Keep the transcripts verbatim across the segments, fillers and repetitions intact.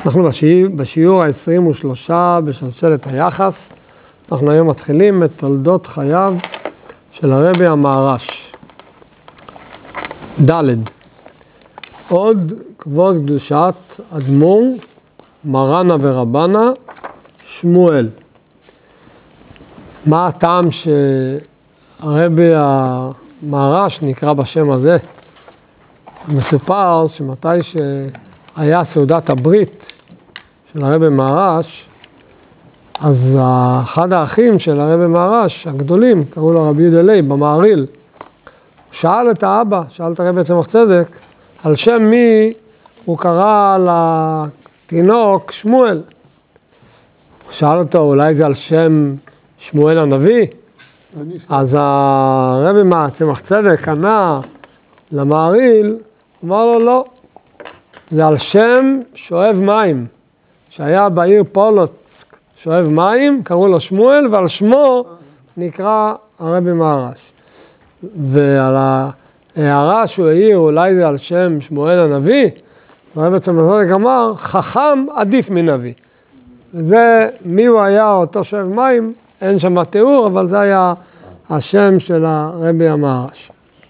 אנחנו בשיעור, בשיעור ה-עשרים ושלוש בשלשלת היחס. אנחנו היום מתחילים את תולדות חייו של הרבי המהר"ש. ד' עוד כבוד קדושת אדמו"ר מרנה ורבנה שמואל. מה הטעם שהרבי המהר"ש נקרא בשם הזה? מסופר שמתי שהיה סעודת הברית של הרבי מהר"ש, אז אחד האחים של הרבי מהר"ש, הגדולים, קראו לו רבי יהודה לייב במהרי"ל, הוא שאל את האבא, שאל את הרבי צמח צדק, על שם מי הוא קרא לתינוק שמואל. הוא שאל אותו, אולי זה על שם שמואל הנביא? אז הרבי צמח צדק ענה למהרי"ל, אמר לו לא, זה על שם שואב מים, שהיה בעיר פולוצק, שואב מים, קראו לו שמואל, ועל שמו נקרא הרבי מהר"ש. ועל ההערה שהוא העיר, אולי זה על שם שמואל הנביא, הרבי צמח צדק אמר, חכם עדיף מנביא. זה מי הוא היה אותו שואב מים, אין שם תיאור, אבל זה היה השם של הרבי המהר"ש.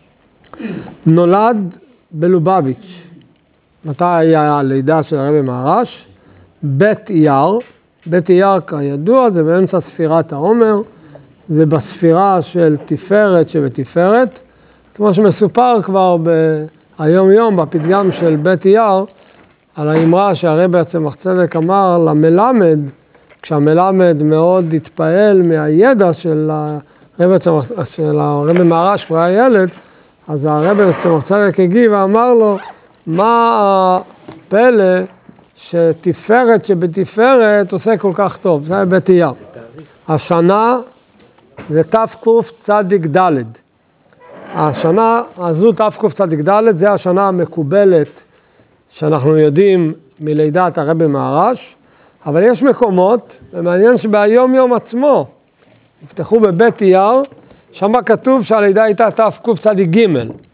נולד בלובביץ'. מתי היה הלידה של הרבי מהר"ש? בית אייר. בית אייר כידוע זה באמצע ספירת העומר, זה בספירה של תפארת שבתפארת, כמו שמסופר כבר היום יום בפתגם של בית אייר, על האמרה שהרבי צמח צדק אמר למלמד, כשהמלמד מאוד התפעל מהידע של הרבי, של הרבי מהר"ש כבר היה ילד, אז הרבי צמח צדק הגיב ואמר לו, מה הפלא שתפארת שבתפארת עושה כל כך טוב? זה בית אייר. השנה זה תקצ"ד. השנה הזו תקצ"ד זה השנה המקובלת שאנחנו יודעים מלידת הרבי מהר"ש, אבל יש מקומות, ומעניין שבהיום יום עצמו, נפתחו בבית אייר, שם כתוב שהלידה הייתה תקצ"ג.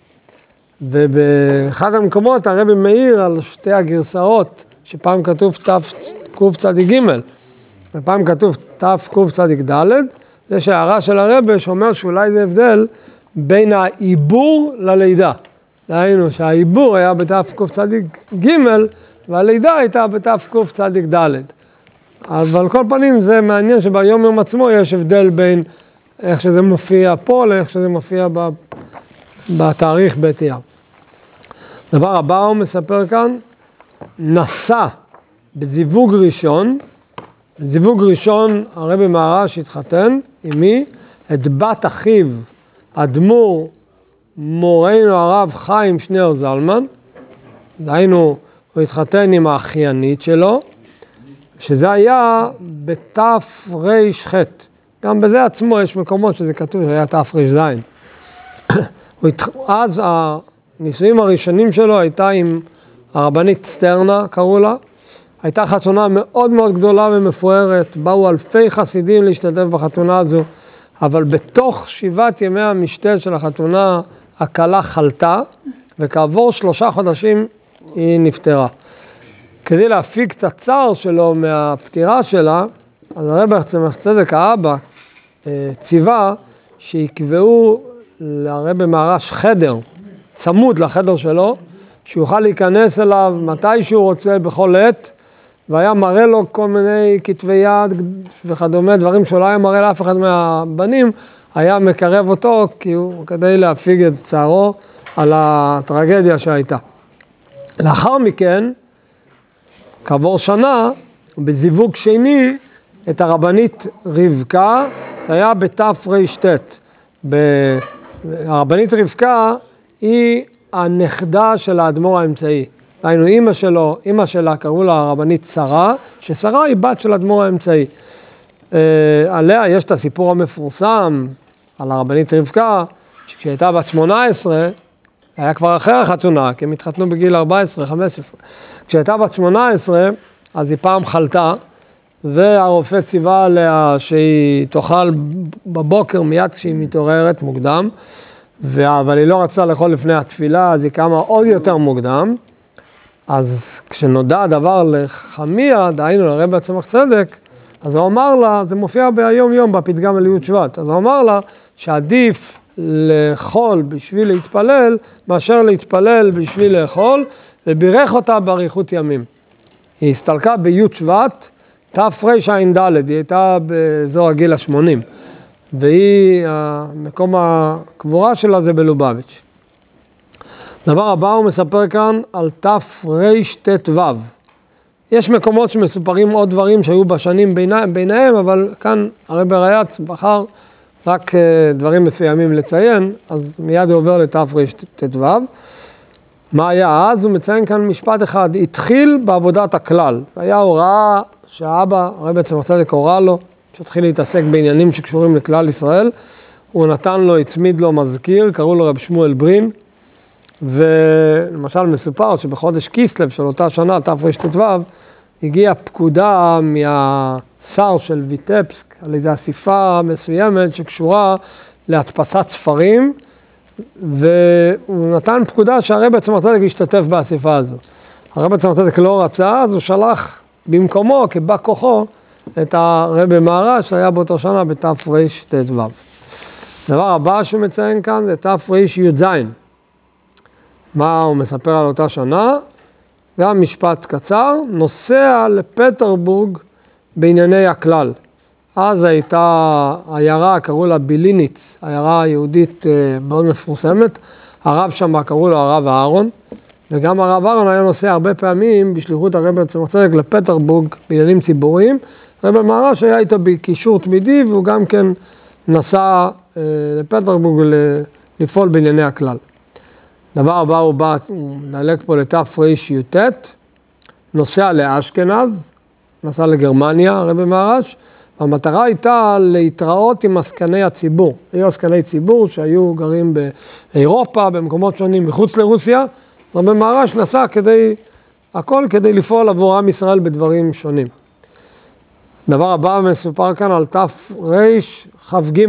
ובאחד המקומות הרבי מעיר על שתי הגרסאות, שפעם כתוב תקצ"ג, ופעם כתוב תקצ"ד, זה שההערה של הרבי שאומר שאולי זה הבדל בין העיבור ללידה. דהיינו שהעיבור היה בתקצ"ג, והלידה הייתה בתקצ"ד. אבל כל פנים זה מעניין שביום יום עצמו יש הבדל בין איך שזה מופיע פה לאיך שזה מופיע בתאריך בית אייר. דבר הבא הוא מספר כאן, נשא בזיווג ראשון, בזיווג ראשון הרבי מהר"ש התחתן עם מי? את בת אחיו, אדמו"ר מורנו הרב חיים שניאור זלמן, דהיינו הוא התחתן עם האחיינית שלו, שזה היה בתר"ח. גם בזה עצמו יש מקומות שזה כתוב שהיה תר"ז. אז הנישואים הראשונים שלו הייתה עם הרבנית סטרנה, קראו לה. הייתה חתונה מאוד מאוד גדולה ומפוארת, באו אלפי חסידים להשתתף בחתונה הזו, אבל בתוך שבעת ימי המשתה של החתונה, הכלה חלתה, וכעבור שלושה חודשים היא נפטרה. כדי להפיק את הצער שלו מהפטירה שלה, אז הרבי צמח צדק האבא ציווה שיקבעו לרבי מהר"ש חדר, צמוד לחדר שלו, שיוכל להיכנס אליו מתי שהוא רוצה בכל עת, והיה מראה לו כל מיני כתבי יד וכדומה, דברים שלא היה מראה לאף אחד מהבנים, היה מקרב אותו כי הוא, כדי להפיג את צערו על הטרגדיה שהייתה. לאחר מכן, כעבור שנה, בזיווג שני, את הרבנית רבקה, זה היה בתר"ט. הרבנית רבקה היא הנכדה של האדמו"ר האמצעי. דהיינו, אמא שלו, אמא שלה קראו לה הרבנית שרה, ששרה היא בת של האדמו"ר האמצעי. עליה יש את הסיפור המפורסם על הרבנית רבקה, שכשהייתה בת שמונה עשרה, היה כבר אחרי החתונה, כי הם התחתנו בגיל ארבע עשרה חמש עשרה. כשהייתה בת שמונה עשרה, אז היא פעם חלתה, והרופא ציווה עליה שהיא תאכל בבוקר מיד כשהיא מתעוררת מוקדם, אבל היא לא רצתה לאכול לפני התפילה, אז היא קמה עוד יותר מוקדם, אז כשנודע הדבר לחמיה, דהיינו לרבי צמח צדק, אז הוא אמר לה, זה מופיע ביום יום בפתגם אליהו שבט, אז הוא אמר לה שעדיף לאכול בשביל להתפלל, מאשר להתפלל בשביל לאכול, ובירך אותה באריכות ימים. היא הסתלקה בי' שבט, תרע"ד, היא הייתה באזור הגיל ה-שמונים, והיא, מקום הקבורה שלה זה בלובביץ'. דבר הבא הוא מספר כאן על תרט"ו. יש מקומות שמסופרים עוד דברים שהיו בשנים ביניהם, ביניהם אבל כאן הרבי ריי"צ בחר רק דברים מסוימים לציין, אז מיד הוא עובר לתרט"ו. מה היה אז? הוא מציין כאן משפט אחד, התחיל בעבודת הכלל. היה הוראה שהאבא, הרבי צמח צדק הוראה לו, שהתחיל להתעסק בעניינים שקשורים לכלל ישראל, הוא נתן לו, הצמיד לו מזכיר, קראו לו רב שמואל ברין, ולמשל מסופר שבחודש כיסלו של אותה שנה, תרט"ו, הגיעה פקודה מהשר של ויטבסק, על איזו אסיפה מסוימת שקשורה להדפסת ספרים, והוא נתן פקודה שהרבי צמח צדק השתתף באסיפה הזו. הרבי צמח צדק לא רצה, אז הוא שלח במקומו, כבא כוחו, את הרבי מהר"ש שהיה באותו שנה בתרט"ו. דבר הבא שהוא מציין כאן זה תרי"ז. מה הוא מספר על אותה שנה? גם משפט קצר, נוסע לפטרבורג בענייני הכלל. אז הייתה עיירה, קראו לה ביליניץ, עיירה יהודית מאוד מפורסמת. הרב שם קראו לו הרב אהרון, וגם הרב אהרון היה נוסע הרבה פעמים בשליחות הרבי צמח צדק לפטרבורג בעניינים ציבוריים. הרבי מהר"ש היה איתו בקישור תמידי, והוא גם כן נסע אה, לפטרבורג לפעול בענייני הכלל. דבר הבא הוא בא, הוא נעלק פה לתרי"ט, נוסע לאשכנז, נסע לגרמניה, הרבי מהר"ש, והמטרה הייתה להתראות עם עסקני הציבור. היו עסקני ציבור שהיו גרים באירופה, במקומות שונים מחוץ לרוסיה, הרבי מהר"ש נסע כדי, הכל כדי לפעול עבור עם ישראל בדברים שונים. דבר הבא מסופר כאן על תרכ"ג,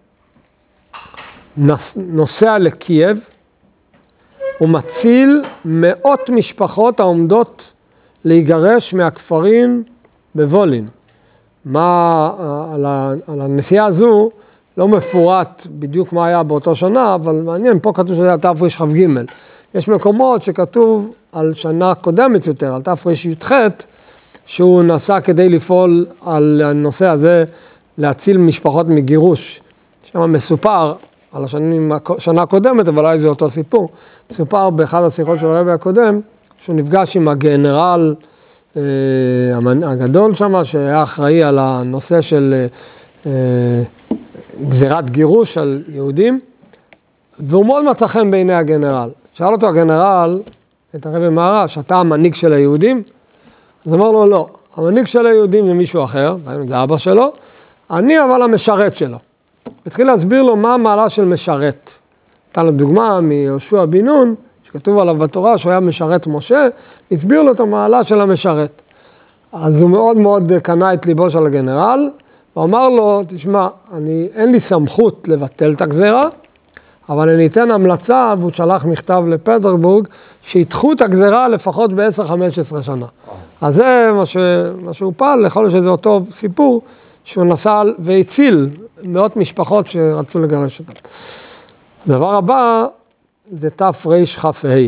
נוסע לקייב, הוא מציל מאות משפחות העומדות להיגרש מהכפרים בוולין. מה, על, ה, על הנסיעה הזו לא מפורט בדיוק מה היה באותו שנה, אבל מעניין, פה כתוב שזה היה תרכ"ג. יש מקומות שכתוב על שנה קודמת יותר, על תרי"ח, שהוא נסע כדי לפעול על הנושא הזה, להציל משפחות מגירוש. שם מסופר על השנים, השנה הקודמת, אבל אולי זה אותו סיפור. מסופר באחד השיחות של הרבי הקודם, שהוא נפגש עם הגנרל אה, הגדול שם, שהיה אחראי על הנושא של אה, גזירת גירוש על יהודים, והוא מאוד מצא חן בעיני הגנרל. שאל אותו הגנרל, את הרבי מהר"ש, אתה המנהיג של היהודים? אז אמר לו, לא, המנהיג של היהודים זה מישהו אחר, זה אבא שלו, אני אבל המשרת שלו. התחיל להסביר לו מה המעלה של משרת. נתן לו דוגמה מיהושע בן נון, שכתוב עליו בתורה שהוא היה משרת משה, הסביר לו את המעלה של המשרת. אז הוא מאוד מאוד קנה את ליבו של הגנרל, ואמר לו, תשמע, אני, אין לי סמכות לבטל את הגזירה, אבל אני אתן המלצה, והוא שלח מכתב לפטרבורג, שידחו את הגזירה לפחות ב-עשר חמש עשרה שנה. אז זה מה, ש... מה שהוא פעל, יכול להיות שזה אותו סיפור, שהוא נסע והציל מאות משפחות שרצו לגרש אותם. הדבר הבא זה תרכ"ה.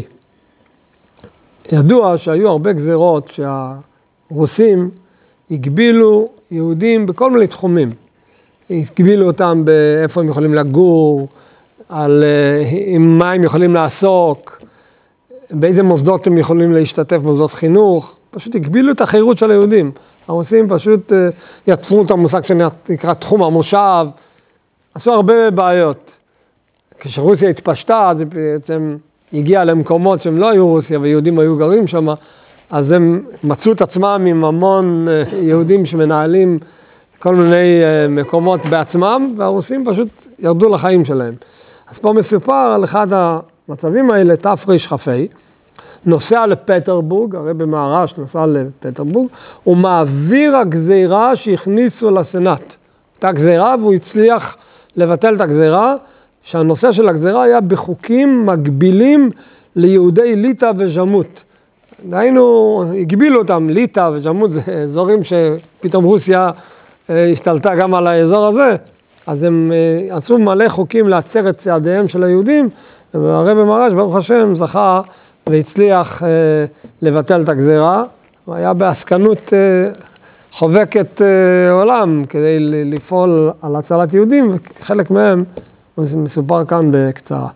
ידוע שהיו הרבה גזירות שהרוסים הגבילו יהודים בכל מיני תחומים. הגבילו אותם באיפה הם יכולים לגור, על עם מה הם יכולים לעסוק, באיזה מוסדות הם יכולים להשתתף, מוסדות חינוך. פשוט הגבילו את החירות של היהודים. הרוסים פשוט יצרו את המושג שנקרא תחום המושב, עשו הרבה בעיות. כשרוסיה התפשטה, זה בעצם הגיע למקומות שהם לא היו רוסיה, ויהודים היו גרים שם, אז הם מצאו את עצמם עם המון יהודים שמנהלים כל מיני מקומות בעצמם, והרוסים פשוט ירדו לחיים שלהם. אז פה מסופר על אחד המצבים האלה, תרכ"ה, נוסע לפטרבורג, הרבי מהר"ש נסע לפטרבורג, הוא מעביר הגזירה שהכניסו לסנאט. הייתה גזירה והוא הצליח לבטל את הגזירה, שהנושא של הגזירה היה בחוקים מגבילים ליהודי ליטא וז'מות. דהיינו, הגבילו אותם, ליטא וג'מות, זה אזורים שפתאום רוסיה השתלטה גם על האזור הזה, אז הם עשו מלא חוקים לעצר את צעדיהם של היהודים, והרבי מהר"ש, ברוך השם, זכה והצליח לבטל את הגזירה, הוא היה בעסקנות חובקת עולם כדי לפעול על הצלת יהודים, וחלק מהם מסופר כאן בקצרה.